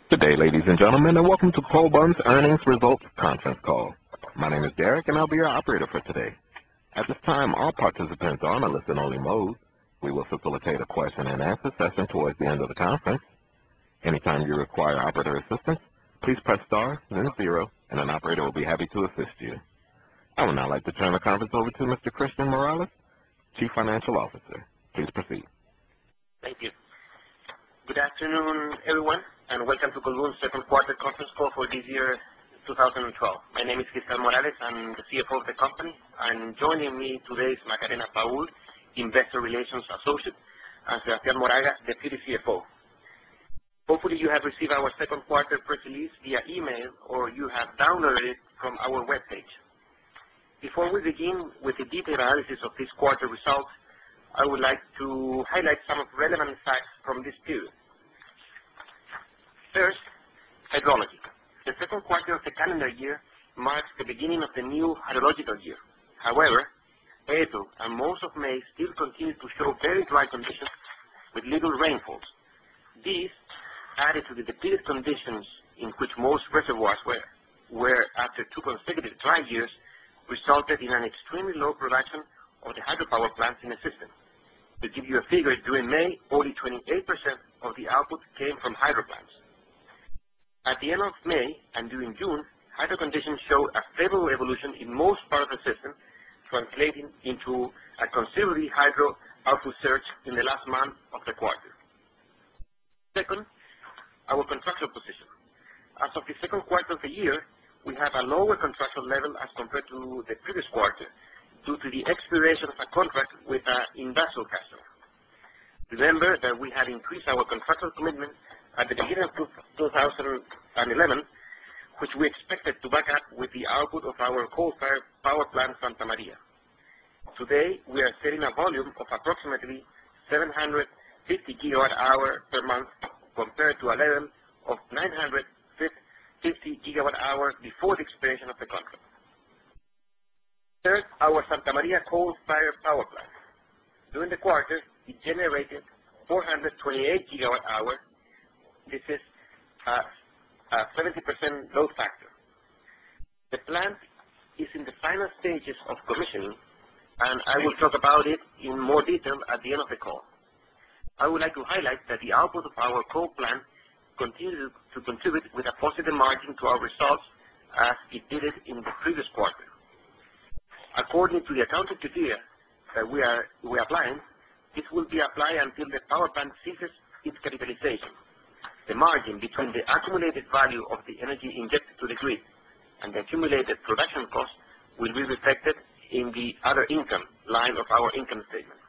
Good day, ladies and gentlemen, and welcome to Colbún's Earnings Results Conference Call. My name is Derek, and I'll be your operator for today. At this time, all participants are on a listen-only mode. We will facilitate a question-and-answer session towards the end of the conference. Anytime you require operator assistance, please press star, then 0, and an operator will be happy to assist you. I would now like to turn the conference over to Mr. Christian Morales, Chief Financial Officer. Please proceed. Thank you. Good afternoon, everyone, and welcome to Colbún's second quarter conference call for this year, 2012. My name is Christian Morales. I'm the CFO of the company, and joining me today is Macarena Paul, Investor Relations Associate, and Sebastián Moraga, Deputy CFO. Hopefully you have received our second quarter press release via email or you have downloaded it from our webpage. Before we begin with the detailed analysis of this quarter results, I would like to highlight some of the relevant facts from this period. First, hydrology. The second quarter of the calendar year marks the beginning of the new hydrological year. However, April and most of May still continue to show very dry conditions with little rainfalls. These, added to the depleted conditions in which most reservoirs were after two consecutive dry years, resulted in an extremely low production of the hydropower plants in the system. To give you a figure, during May, only 28% of the output came from hydro plants. At the end of May and during June, hydro conditions showed a favorable evolution in most parts of the system, translating into a considerably hydro output surge in the last month of the quarter. Second, our contractual position. As of the second quarter of the year, we have a lower contractual level as compared to the previous quarter due to the expiration of a contract with an industrial customer. Remember that we had increased our contractual commitment at the beginning of 2011, which we expected to back up with the output of our coal-fired power plant Santa Maria. Today, we are setting a volume of approximately 750 gigawatt-hour per month compared to a level of 950 gigawatt-hour before the expiration of the contract. Third, our Santa Maria coal-fired power plant. During the quarter, it generated 428 gigawatt-hour. This is a 70% load factor. The plant is in the final stages of commissioning, and I will talk about it in more detail at the end of the call. I would like to highlight that the output of our coal plant continues to contribute with a positive margin to our results as it did it in the previous quarter. According to the accounting criteria that we are applying, this will be applied until the power plant ceases its capitalization. The margin between the accumulated value of the energy injected to the grid and the accumulated production cost will be reflected in the other income line of our income statement.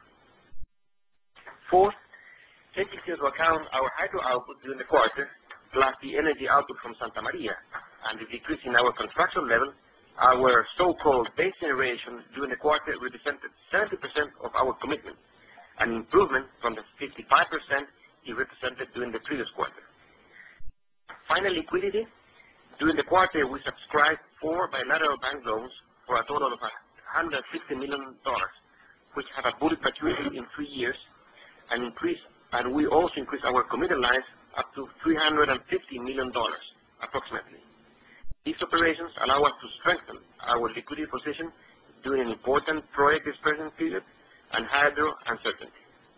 Fourth, taking into account our hydro output during the quarter, plus the energy output from Santa Maria and the decrease in our contractual level, our so-called base generation during the quarter represented 70% of our commitment, an improvement from the 55% it represented during the previous quarter. Final liquidity. During the quarter, we subscribed 4 bilateral bank loans for a total of $150 million, which have a bullet maturity in 3 years, and we also increased our committed lines up to $350 million, approximately. These operations allow us to strengthen our liquidity position during an important project disbursement period and hydro uncertainty.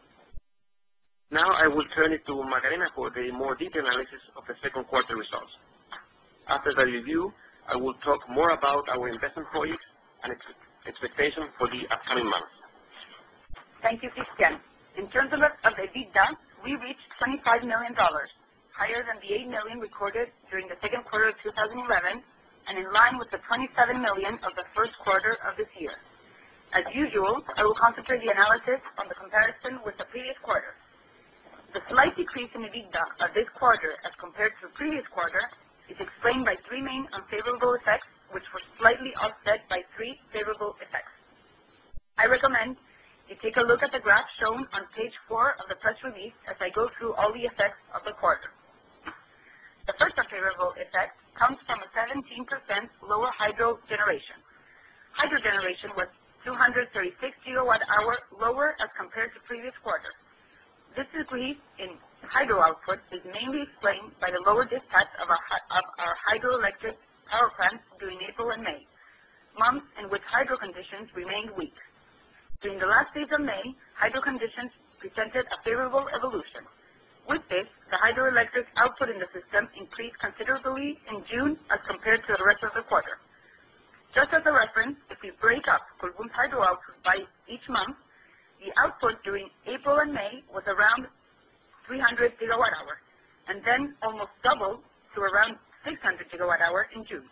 Now I will turn it to Macarena for the more detailed analysis of the second quarter results. After the review, I will talk more about our investment projects and expectations for the upcoming months. Thank you, Christian. In terms of EBITDA, we reached $25 million, higher than the $8 million recorded during the second quarter of 2011, and in line with the $27 million of the first quarter of this year. As usual, I will concentrate the analysis on the comparison with the previous quarter. The slight decrease in EBITDA of this quarter as compared to the previous quarter is explained by 3 main unfavorable effects, which were slightly offset by 3 favorable effects. I recommend you take a look at the graph shown on page 4 of the press release as I go through all the effects of the quarter. The first unfavorable effect comes from a 17% lower hydro generation. Hydro generation was 236 gigawatt-hour lower as compared to previous quarter. This decrease in hydro output is mainly explained by the lower dispatch of our hydroelectric power plants during April and May, months in which hydro conditions remained weak. During the last days of May, hydro conditions presented a favorable evolution. With this, the hydroelectric output in the system increased considerably in June as compared to the rest of the quarter. Just as a reference, if we break up Colbún's hydro output by each month, the output during April and May was around 300 gigawatt-hour, and then almost doubled to around 600 gigawatt-hour in June.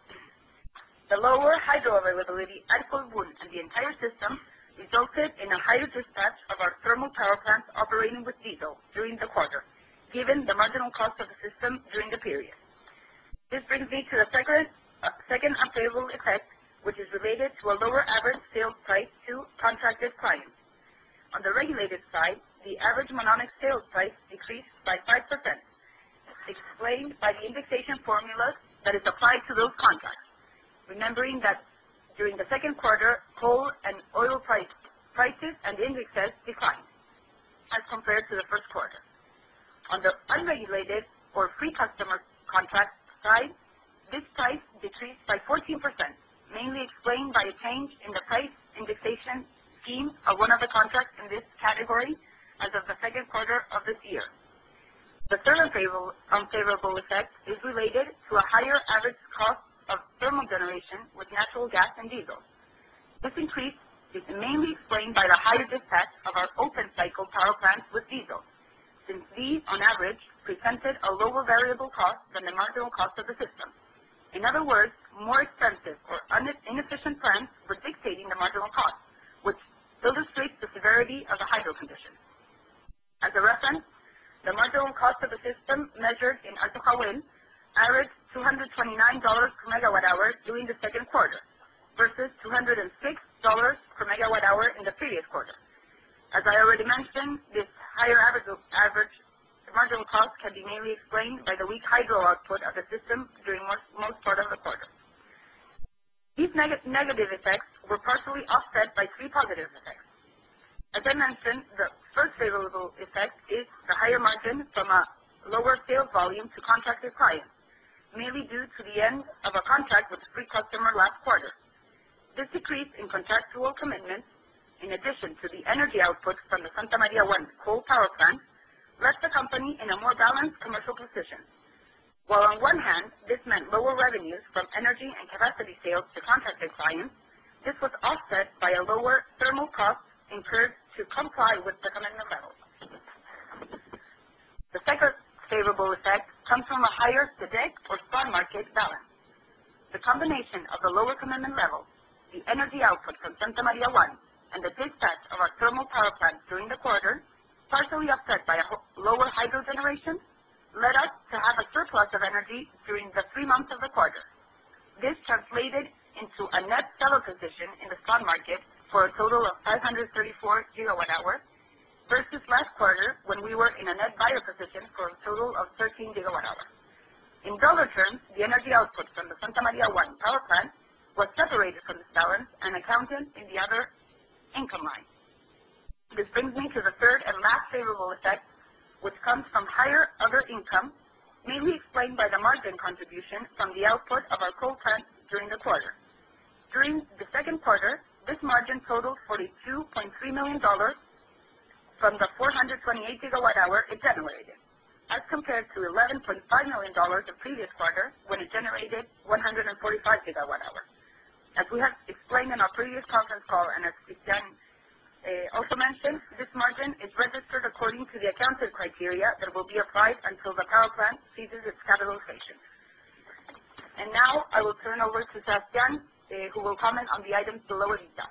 The lower hydro availability at Colbún and the entire system resulted in a higher dispatch of our thermal power plants operating with diesel during the quarter, given the marginal cost of the system during the period. This brings me to the second unfavorable effect, which is related to a lower average sales price to contracted clients. On the regulated side, the average monomic sales price decreased by 5%, explained by the indexation formula that is applied to those contracts, remembering that during the second quarter, coal and oil prices and indexes declined as compared to the first quarter. On the unregulated or free customer contract side, this price decreased by 14%, mainly explained by a change in the price indexation scheme of one of the contracts in this category as of the second quarter of this year. The third unfavorable effect is related to a higher average cost of thermal generation with natural gas and diesel. This increase is mainly explained by the higher dispatch of our open cycle power plants with diesel, since these, on average, presented a lower variable cost than the marginal cost of the system. In other words, more expensive or inefficient plants were dictating the marginal cost, which illustrates the severity of the hydro conditions. As a reference, the marginal cost of the system measured in Alto Jahuel averaged $229 per megawatt-hour during the second quarter versus $206 per megawatt-hour in the previous quarter. As I already mentioned, this higher average marginal cost can be mainly explained by the weak hydro output of the system during most part of the quarter. These negative effects were partially offset by three positive effects. As I mentioned, the first favorable effect is the higher margin from a lower sales volume to contracted clients, mainly due to the end of a contract with a free customer last quarter. This decrease in contractual commitments, in addition to the energy output from the Santa Maria 1 coal power plant, left the company in a more balanced commercial position. While on one hand, this meant lower revenues from energy and capacity sales to contracted clients, this was offset by a lower thermal cost incurred to comply with the commitment levels. The second favorable effect comes from a higher SEDEC or spot market balance. The combination of the lower commitment level, the energy output from Santa Maria 1, and the dispatch of our thermal power plants during the quarter, partially offset by a lower hydro generation, led us to have a surplus of energy during the 3 months of the quarter. This translated into a net seller position in the spot market for a total of 534 gigawatt-hour versus last quarter when we were in a net buyer position for a total of 13 gigawatt-hour. In dollar terms, the energy output from the Santa Maria 1 power plant was separated from this balance and accounted in the other income line. This brings me to the third and last favorable effect, which comes from higher other income, mainly explained by the margin contribution from the output of our coal plants during the quarter. During the second quarter, this margin totaled $42.3 million from the 428 gigawatt-hour it generated, as compared to $11.5 million the previous quarter when it generated 145 gigawatt-hour. As we have explained in our previous conference call, and as Cristian also mentioned, this margin is registered according to the accounting criteria that will be applied until the power plant ceases its capitalization. And now I will turn over to Sebastián, who will comment on the items below EBITDA.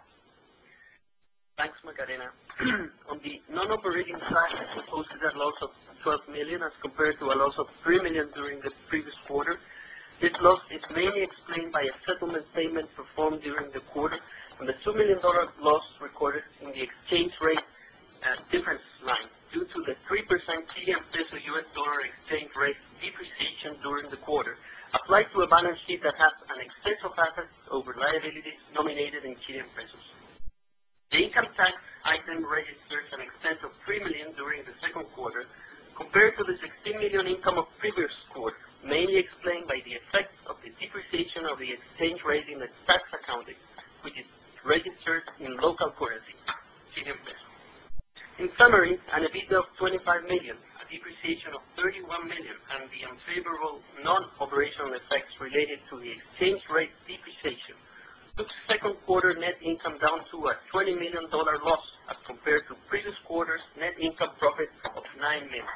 Thanks, Macarena. On the non-operating side, we posted a loss of $12 million as compared to a loss of $3 million during the previous quarter. This loss is mainly explained by a settlement payment performed during the quarter and the $2 million loss recorded in the exchange rate difference line due to the 3% Chilean peso US dollar exchange rate depreciation during the quarter, applied to a balance sheet that has an excess of assets over liabilities nominated in Chilean pesos. The income tax item registers an expense of $3 million during the second quarter, compared to the 16 million income of previous quarter, mainly explained by the effects of the depreciation of the exchange rate in the tax accounting, which is registered in local currency, Chilean peso. In summary, an EBITDA of 25 million, a depreciation of 31 million, and the unfavorable non-operational effects related to the exchange rate depreciation took second quarter net income down to a $20 million loss as compared to previous quarter's net income profit of 9 million.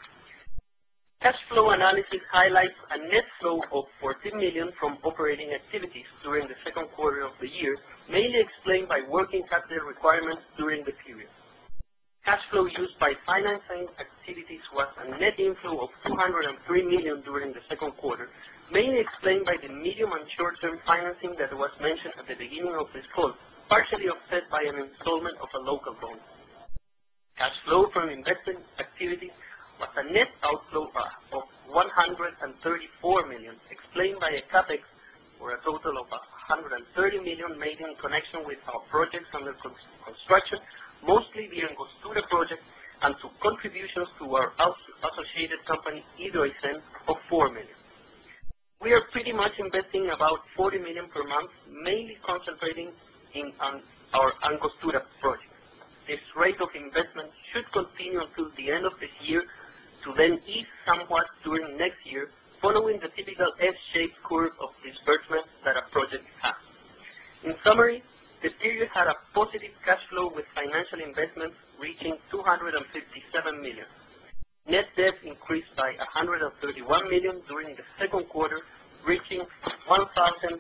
Cash flow analysis highlights a net flow of 14 million from operating activities during the second quarter of the year, mainly explained by working capital requirements during the period. Cash flow used by financing activities was a net inflow of 203 million during the second quarter, mainly explained by the medium and short-term financing that was mentioned at the beginning of this call, partially offset by an installment of a local bond. Cash flow from investment activities was a net outflow of 134 million, explained by a capex for a total of 130 million made in connection with our projects under construction, mostly the Angostura project, and to contributions to our associated company, Hidroaicén, of 4 million. We are pretty much investing about 40 million per month, mainly concentrating on our Angostura project. This rate of investment should continue until the end of this year, to then ease somewhat during next year, following the typical S-shaped curve of disbursement that a project has. In summary, the period had a positive cash flow with financial investments reaching 257 million. Net debt increased by 131 million during the second quarter, reaching 1,489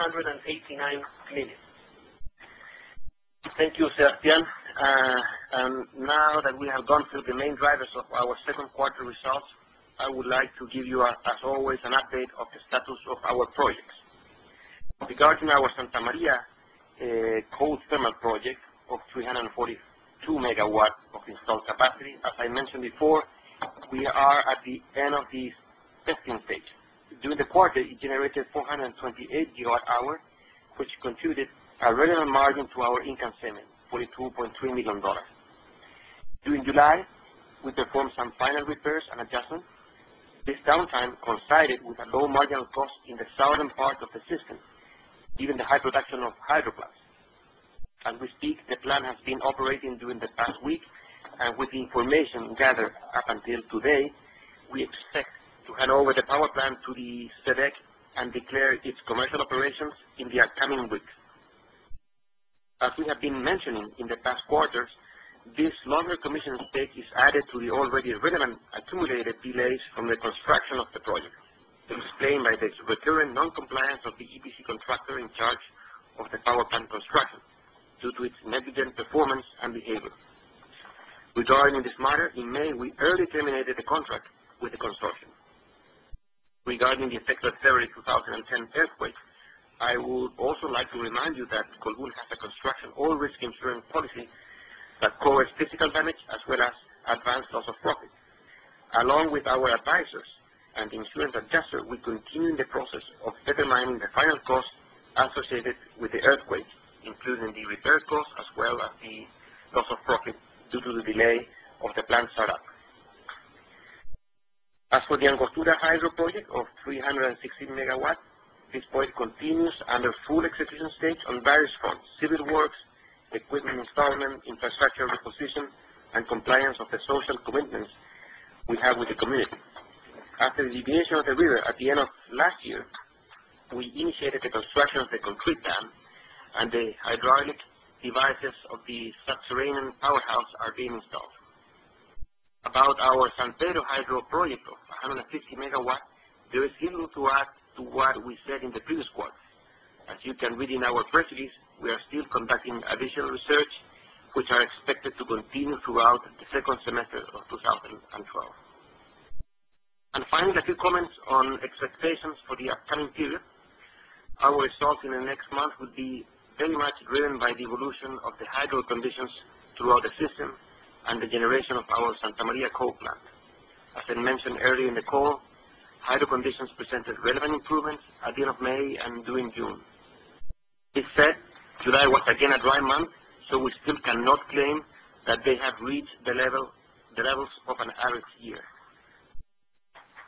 million. Thank you, Sebastián. Now that we have gone through the main drivers of our second quarter results, I would like to give you, as always, an update of the status of our projects. Regarding our Santa Maria cold thermal project of 342 megawatts of installed capacity, as I mentioned before, we are at the end of the testing stage. During the quarter, it generated 428 gigawatt-hours, which contributed a relevant margin to our income statement, $42.3 million. During July, we performed some final repairs and adjustments. This downtime coincided with a low marginal cost in the southern part of the system, given the high production of hydro plants. As we speak, the plant has been operating during the past week, and with the information gathered up until today, we expect to hand over the power plant to the SEDEC and declare its commercial operations in the upcoming weeks. As we have been mentioning in the past quarters, this longer commission stage is added to the already relevant accumulated delays from the construction of the project, explained by the recurrent non-compliance of the EPC contractor in charge of the power plant construction due to its negligent performance and behavior. Regarding this matter, in May, we early terminated the contract with the consortium. Regarding the effects of February 2010 earthquake, I would also like to remind you that Colbún has a construction all-risk insurance policy that covers physical damage as well as advanced loss of profit. Along with our advisors and the insurance adjuster, we continue in the process of determining the final cost associated with the earthquake, including the repair cost as well as the loss of profit due to the delay of the plant startup. As for the Angostura hydro project of 316 megawatts, this project continues under full execution stage on various fronts: civil works, equipment installment, infrastructure reposition, and compliance of the social commitments we have with the community. After the deviation of the river at the end of last year, we initiated the construction of the concrete dam, and the hydraulic devices of the subterranean powerhouse are being installed. About our San Pedro hydro project of 150 megawatts, there is little to add to what we said in the previous quarter. As you can read in our press release, we are still conducting additional research, which are expected to continue throughout the second semester of 2012. And finally, a few comments on expectations for the upcoming period. Our results in the next month will be very much driven by the evolution of the hydro conditions throughout the system and the generation of our Santa Maria coal plant. As I mentioned earlier in the call, hydro conditions presented relevant improvements at the end of May and during June. This said, July was again a dry month, so we still cannot claim that they have reached the levels of an average year.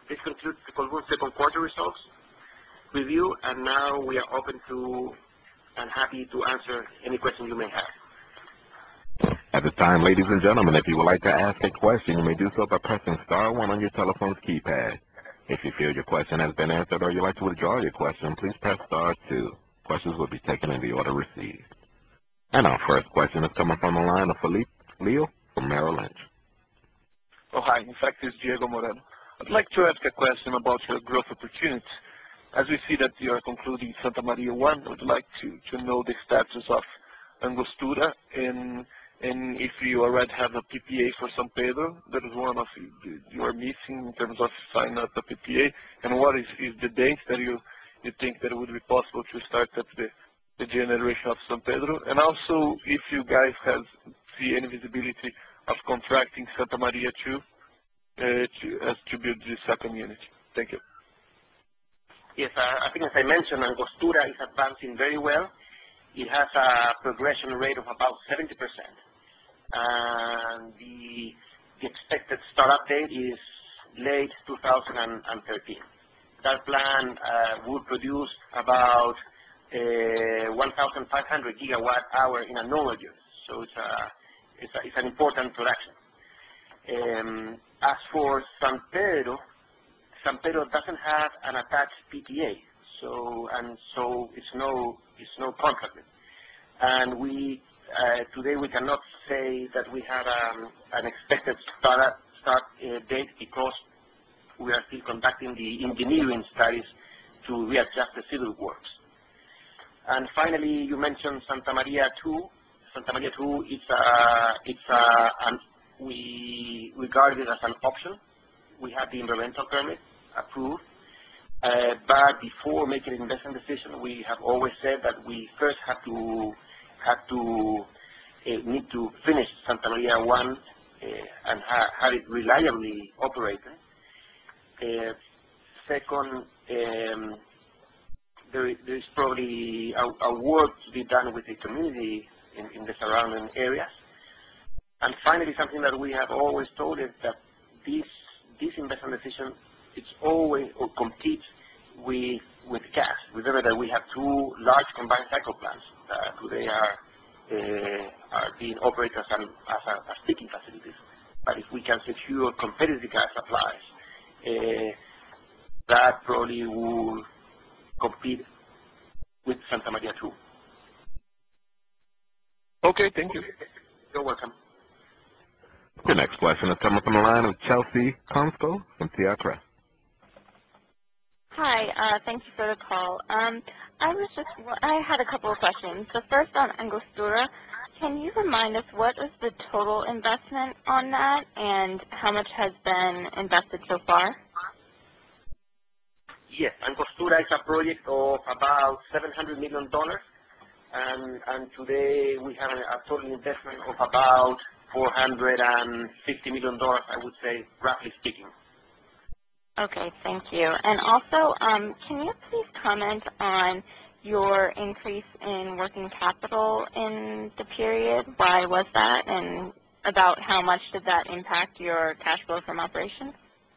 This concludes the Colbún second quarter results review, and now we are open to and happy to answer any questions you may have. At this time, ladies and gentlemen, if you would like to ask a question, you may do so by pressing star 1 on your telephone's keypad. If you feel your question has been answered or you'd like to withdraw your question, please press star 2. Questions will be taken in the order received. And our first question is coming from the line of Felipe Leo from Merrill Lynch. Oh, hi. In fact, it's Diego Moreno. I'd like to ask a question about your growth opportunities. As we see that you are concluding Santa Maria 1, I would like to know the status of Angostura and if you already have a PPA for San Pedro. That is one of you are missing in terms of signing up the PPA. And what is the date that you think that it would be possible to start up the generation of San Pedro? And also, if you guys see any visibility of contracting Santa Maria 2 to build the second unit. Thank you. Yes, I think as I mentioned, Angostura is advancing very well. It has a progression rate of about 70%. And the expected startup date is late 2013. That plan will produce about 1,500 gigawatt hour in a normal year. So it's an important production. As for San Pedro doesn't have an attached PPA, so it's no contract. And today we cannot say that we have an expected start date because we are still conducting the engineering studies to readjust the civil works. And finally, you mentioned Santa Maria 2. Santa Maria 2 we regard it as an option. We have the environmental permit approved, but before making an investment decision, we have always said that we first need to finish Santa Maria 1 and have it reliably operated. Second, there is probably a work to be done with the community in the surrounding areas. And finally, something that we have always told is that this investment decision, it's always or competes with gas. Remember that we have two large combined cycle plants that today are being operated as peaking facilities. But if we can secure competitive gas supplies, that probably will compete with Santa Maria 2. Okay, thank you. You're welcome. The next question is coming from the line of Chelsea Consco from TR. Hi, thank you for the call. I had a couple of questions. So first on Angostura, can you remind us what is the total investment on that and how much has been invested so far? Yes, Angostura is a project of about $700 million, and today we have a total investment of about $450 million, I would say, roughly speaking. Okay, thank you. And also, can you please comment on your increase in working capital in the period? Why was that, and about how much did that impact your cash flow from operations?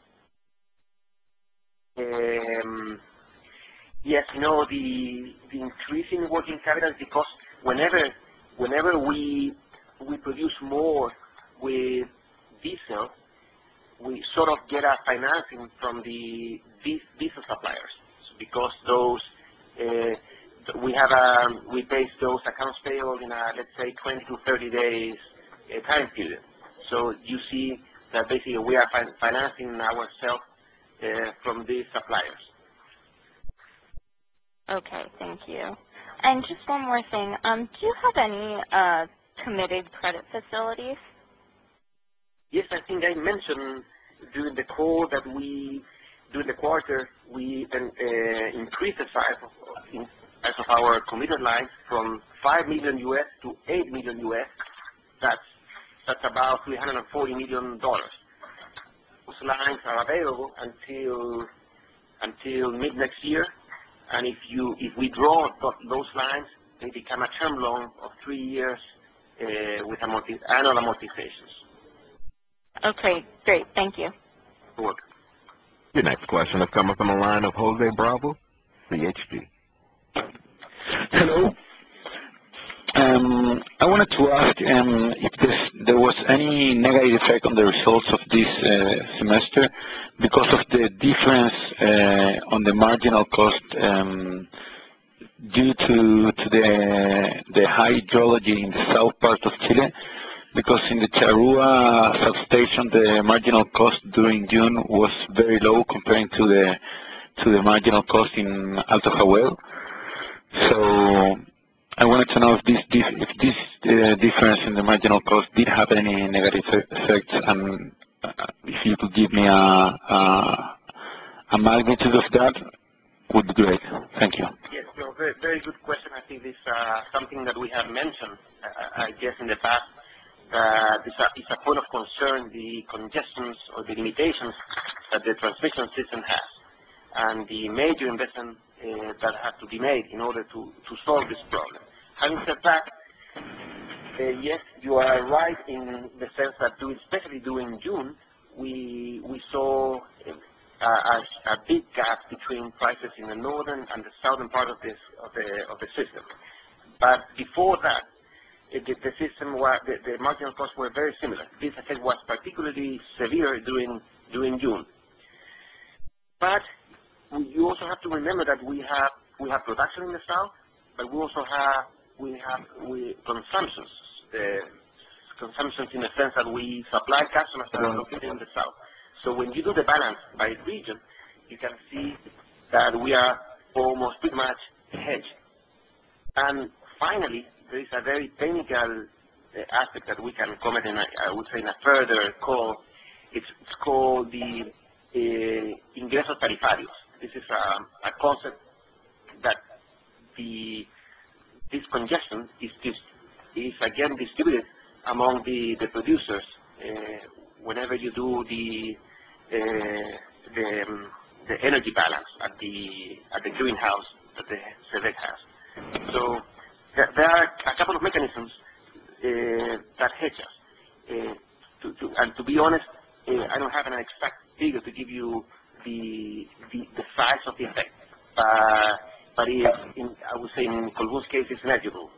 Yes, the increase in working capital is because whenever we produce more with diesel, we sort of get a financing from the diesel suppliers because those we base those accounts payable in a, let's say, 20 to 30 days time period. So you see that basically we are financing ourselves from these suppliers. Okay, thank you. And just one more thing. Do you have any committed credit facilities? Yes, I think I mentioned during the call that during the quarter, we increased the size of our committed lines from $5 million US to $8 million US. That's about $340 million. Those lines are available until mid next year, and if we draw those lines, they become a term loan of 3 years with annual amortizations. Okay, great. Thank you. You're welcome. Your next question is coming from the line of Jose Bravo, CHG. Hello. I wanted to ask if there was any negative effect on the results of this semester because of the difference on the marginal cost due to the hydrology in the south part of Chile, because in the Charrúa substation the marginal cost during June was very low comparing to the marginal cost in Alto Jahuel. So I wanted to know if this difference in the marginal cost did have any negative effects, and if you could give me a magnitude of that, would be great. Thank you. Yes, no, very good question. I think this is something that we have mentioned, I guess, in the past. It's a point of concern, the congestions or the limitations that the transmission system has, and the major investment that has to be made in order to solve this problem. Having said that, yes, you are right in the sense that especially during June, we saw a big gap between prices in the northern and the southern part of the system. But before that, the system the marginal costs were very similar. This effect was particularly severe during June. But you also have to remember that we have production in the south, but we also have consumptions. Consumptions in the sense that we supply customers that are located in the south. So when you do the balance by region, you can see that we are almost pretty much hedged. And finally, there is a very technical aspect that we can comment on, I would say, in a further call. It's called the ingresos tarifarios. This is a concept that this congestion is again distributed among the producers whenever you do the energy balance at the greenhouse that the SEDEC has. So there are a couple of mechanisms that hedge us. And to be honest, I don't have an exact figure to give you the size of the effect, but I would say in Colbún's case, it's negligible.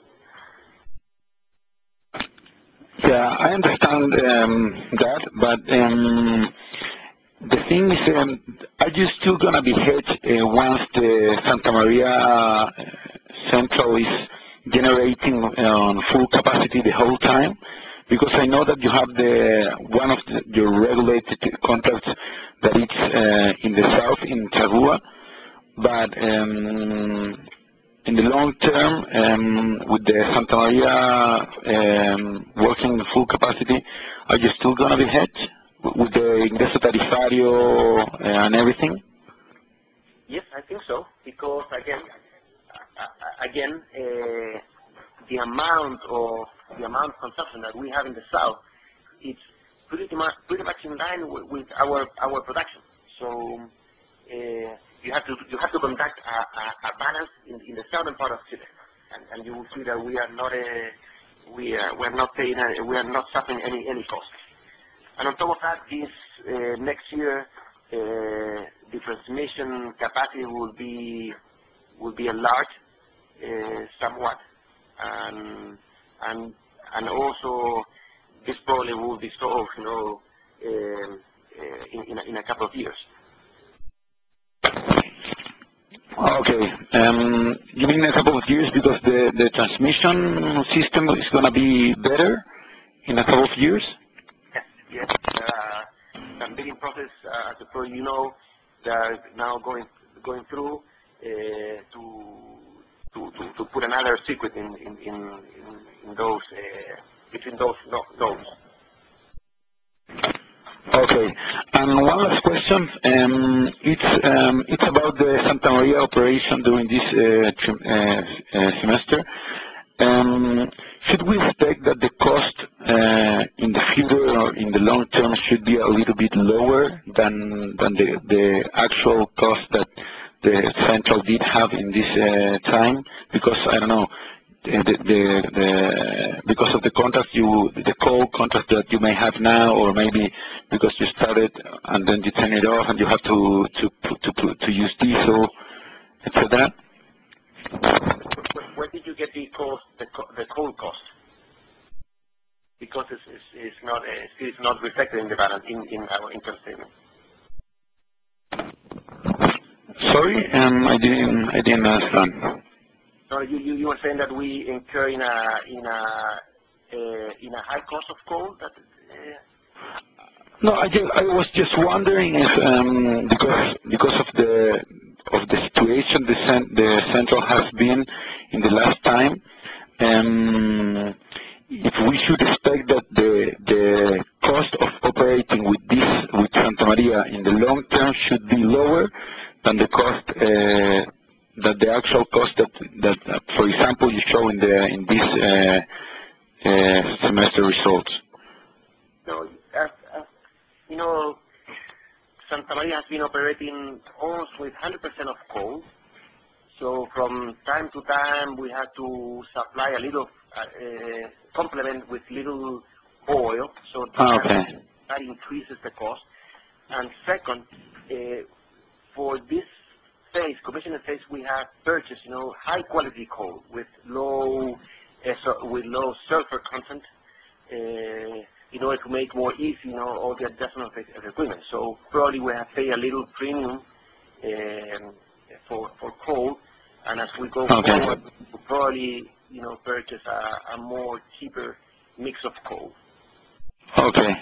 Yeah, I understand that, but the thing is, are you still going to be hedged once the Santa Maria Central is generating on full capacity the whole time? Because I know that you have one of your regulated contracts that it's in the south, in Charrúa, but in the long term, with the Santa Maria working full capacity, are you still going to be hedged with the ingreso tarifario and everything? Yes, I think so, because again, the amount of consumption that we have in the south, it's pretty much in line with our production. So you have to conduct a balance in the southern part of Chile, and you will see that we are not suffering any costs. And on top of that, this next year, the transmission capacity will be enlarged somewhat, and also this problem will be solved, in a couple of years. Okay. You mean a couple of years because the transmission system is going to be better in a couple of years? Yes. Some bidding process, as you know, they are now going through to put another circuit in those between those nodes. Okay. And one last question. It's about the Santa Maria operation during this semester. Should we expect that the cost in the future or in the long term should be a little bit lower than the actual cost that the central did have in this time? Because I don't know, because because of the contract the coal contract that you may have now, or maybe because you started and then you turn it off and you have to use diesel, etc.? Where did you get the cost, the coal cost? Because it's not reflected in the balance in our income statement. Sorry, I didn't understand. No, you were saying that we incur in a high cost of coal. No, I was just wondering if because of the situation the central has been in the last time, if we should expect that the cost of operating with Santa Maria in the long term should be lower than the cost that the actual cost that for example you show in this semester results. No, you know, Santa Maria has been operating almost with 100% of coal. So from time to time we had to supply a little complement with little oil. So that increases the cost. And second, for this phase, commissioning phase, we have purchased, high quality coal with low sulfur content, in order to make more easy, all the adjustment of equipment. So probably we have paid a little premium for coal, and as we go forward, we'll probably, purchase a more cheaper mix of coal. Okay.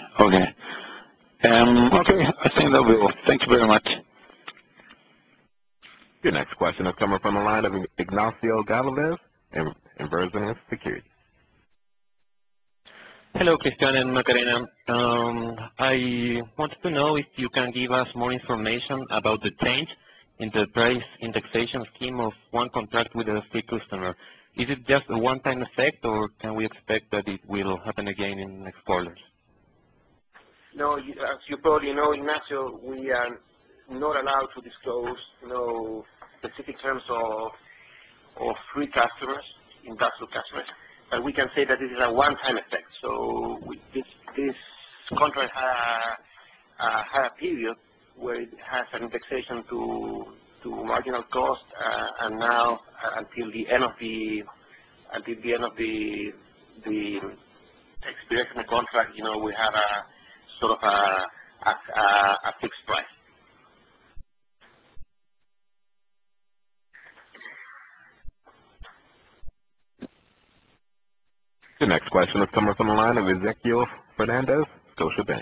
I think that will. Thank you very much. Your next question is coming from the line of Ignacio Galvez in Inversiones Securities. Hello, Cristian and Macarena. I wanted to know if you can give us more information about the change in the price indexation scheme of one contract with a free customer. Is it just a one-time effect, or can we expect that it will happen again in next quarters? No, as you probably know, Ignacio, we are not allowed to disclose, specific terms of free customers, industrial customers. But we can say that this is a one-time effect. So this contract had a period where it has an indexation to marginal cost, and now until the end of the expiration of the contract, we have a sort of a fixed price. The next question is coming from the line of Ezequiel Fernandez, Scotiabank.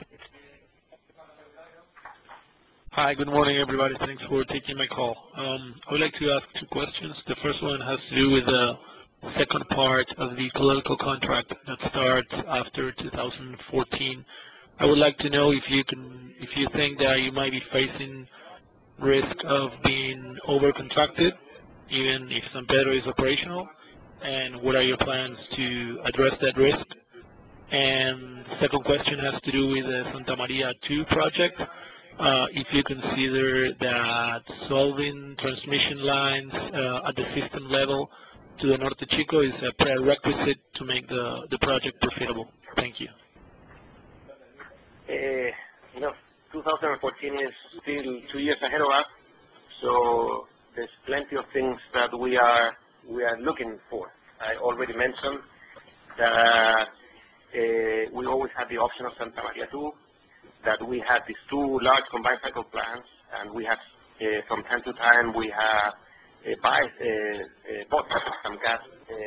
Hi, good morning, everybody. Thanks for taking my call. I would like to ask two questions. The first one has to do with the second part of the Codelco contract that starts after 2014. I would like to know if you think that you might be facing risk of being over-contracted, even if San Pedro is operational, and what are your plans to address that risk? And the second question has to do with the Santa Maria 2 project. If you consider that solving transmission lines at the system level to the Norte Chico is a prerequisite to make the project profitable. Thank you. 2014 is still 2 years ahead of us, so there's plenty of things that we are looking for. I already mentioned that we always have the option of Santa Maria 2, that we have these two large combined cycle plants, and we have, from time to time, we have bought some gas,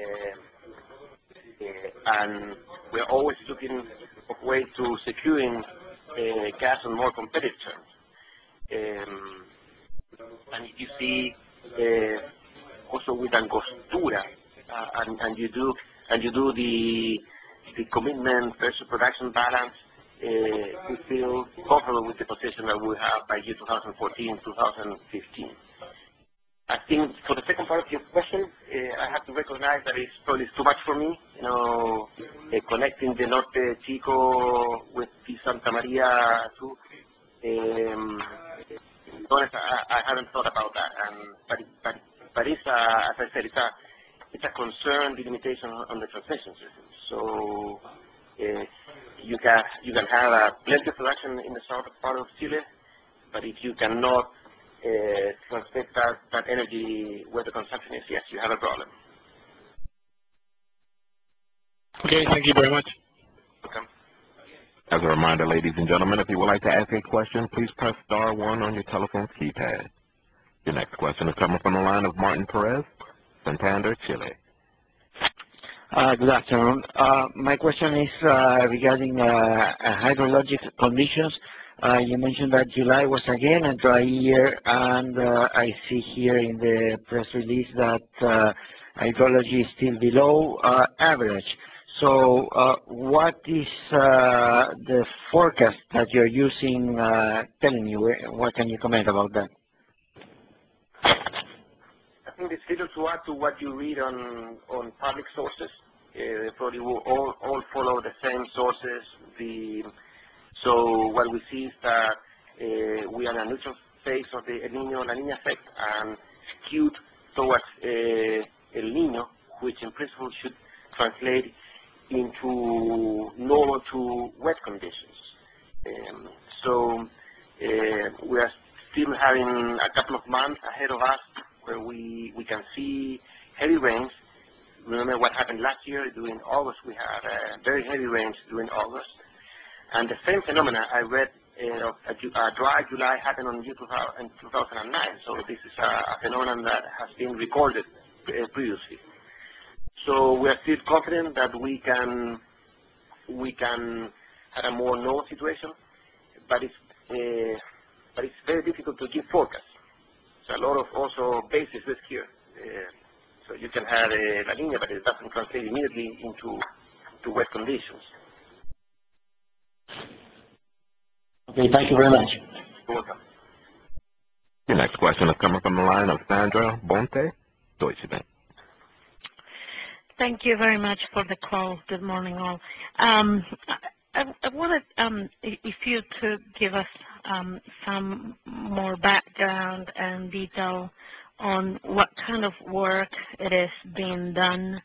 and we're always looking for ways to securing gas on more competitive terms. And if you see also with Angostura, and you do the commitment versus production balance, we feel comfortable with the position that we have by year 2014, 2015. I think for the second part of your question, I have to recognize that it's probably too much for me, connecting the Norte Chico with the Santa Maria 2. Honest, I haven't thought about that, but it's as I said, it's it's a concern, the limitation on the transmission system. So you can have a plenty of production in the southern part of Chile, but if you cannot transmit that energy where the consumption is, yes, you have a problem. Okay, thank you very much. Welcome. As a reminder, ladies and gentlemen, if you would like to ask a question, please press star 1 on your telephone keypad. Your next question is coming from the line of Martin Perez, Santander, Chile. Good afternoon. My question is regarding hydrologic conditions. You mentioned that July was again a dry year, and I see here in the press release that hydrology is still below average. So what is the forecast that you're using telling you? What can you comment about that? I think it's little to add to what you read on public sources. They probably will all follow the same sources. So what we see is that we are in a neutral phase of the El Niño La Niña effect and skewed towards El Niño, which in principle should translate into normal to wet conditions. So we are still having a couple of months ahead of us where we can see heavy rains. Remember what happened last year during August. We had very heavy rains during August. And the same phenomena I read, a dry July happened in 2009. So this is a phenomenon that has been recorded previously. So we are still confident that we can have a more normal situation, but it's very difficult to give forecasts. So a lot of also basis risk here. So you can have a La Niña, but it doesn't translate immediately into wet conditions. Okay, thank you very much. You're welcome. Your next question is coming from the line of Sandra Bonte, Deutsche Bank. Thank you very much for the call. Good morning, all. I wanted if you could give us some more background and detail on what kind of work it is being done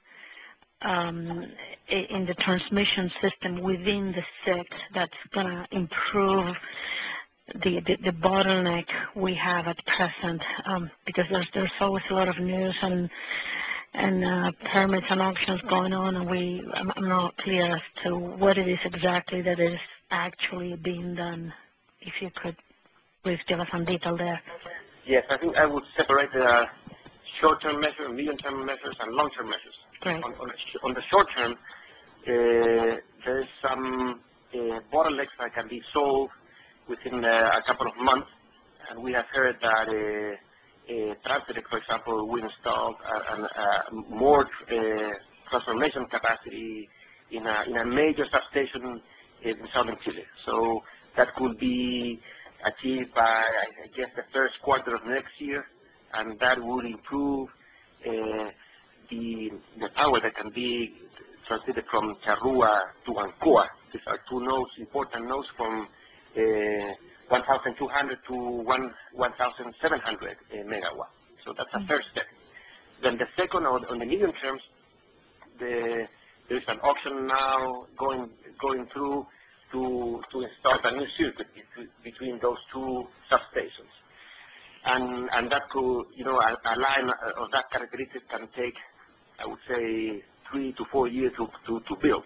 in the transmission system within the SIC that's going to improve the bottleneck we have at present, because there's always a lot of news and permits and auctions going on, and I'm not clear as to what it is exactly that is actually being done. If you could please give us some detail there. Yes, I think I would separate the short-term measures, medium-term measures, and long-term measures. Great. On the short term, there is some bottlenecks that can be solved within a couple of months, and we have heard that Transelec, for example, will install more transformation capacity in a major substation in southern Chile. So that could be achieved by, I guess, the first quarter of next year, and that would improve the power that can be transmitted from Charrúa to Ancoa. These are two nodes, important nodes from 1,200 to 1,700 megawatts. So that's a first step. Then the second, on the medium terms, there is an auction now going through to install a new circuit between those two substations. And that could, a line of that characteristic can take, I would say, 3 to 4 years to build.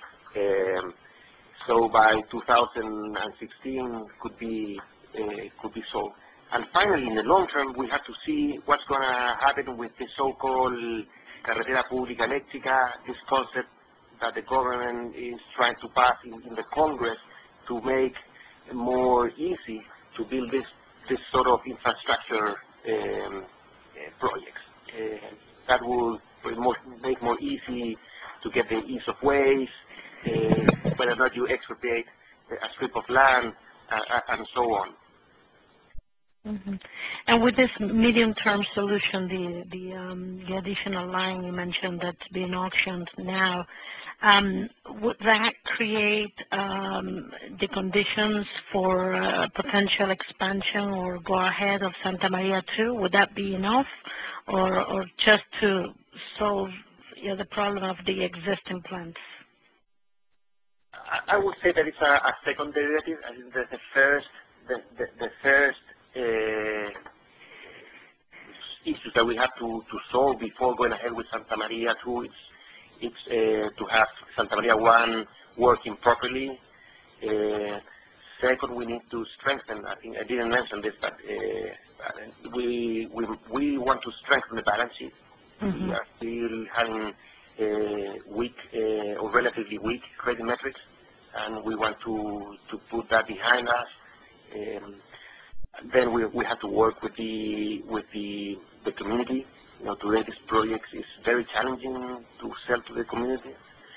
So by 2016 could be solved. And finally, in the long term, we have to see what's going to happen with the so-called Carretera Pública Eléctrica, this concept that the government is trying to pass in the Congress to make more easy to build this sort of infrastructure projects. That will make more easy to get the ease of ways, whether or not you expropriate a strip of land, and so on. Mm-hmm. And with this medium-term solution, the additional line you mentioned that's being auctioned now, would that create the conditions for potential expansion or go ahead of Santa Maria 2? Would that be enough, or just to solve the problem of the existing plants? I would say that it's a second derivative. I think that the first issues that we have to solve before going ahead with Santa Maria 2, it's to have Santa Maria 1 working properly. Second, we need to strengthen. I think I didn't mention this, but we want to strengthen the balance sheet. Mm-hmm. We are still having weak or relatively weak credit metrics, and we want to put that behind us. Then we have to work with the community. You know, today this project is very challenging to sell to the community.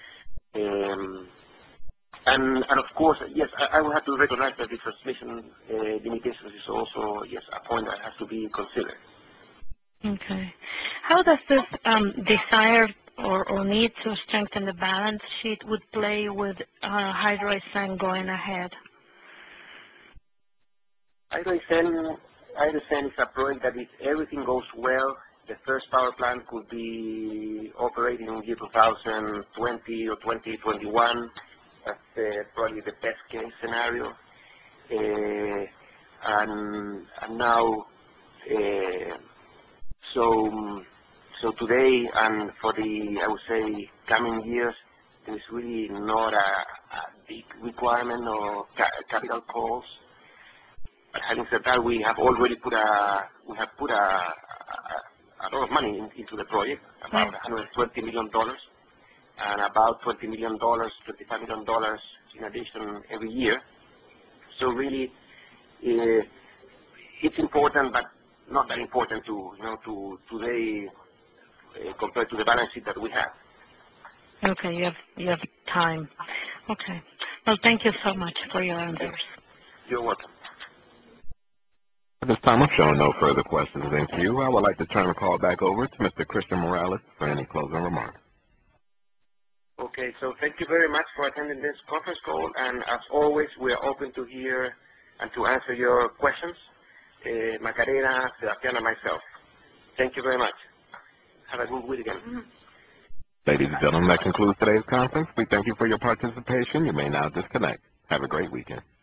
And of course, yes, I will have to recognize that the transmission limitations is also, yes, a point that has to be considered. Okay. How does this desire or need to strengthen the balance sheet would play with Hydro Aysén going ahead? Hydro Aysén is a project that if everything goes well, the first power plant could be operating in year 2020 or 2021. That's probably the best case scenario. And now, so today and for the, I would say, coming years, there's really not a big requirement or capital calls. But having said that, we have already put a lot of money into the project, about $120 million, and about $20 million, $25 million in addition every year. So really, it's important, but not that important to today compared to the balance sheet that we have. Okay, you have time. Okay. Well, thank you so much for your answers. You're welcome. At this time, I'm showing no further questions in queue. I would like to turn the call back over to Mr. Christian Morales for any closing remarks. Okay, so thank you very much for attending this conference call, and as always, we are open to hear and to answer your questions, Macarena, Sebastián, and myself. Thank you very much. Have a good weekend. Ladies and gentlemen, that concludes today's conference. We thank you for your participation. You may now disconnect. Have a great weekend.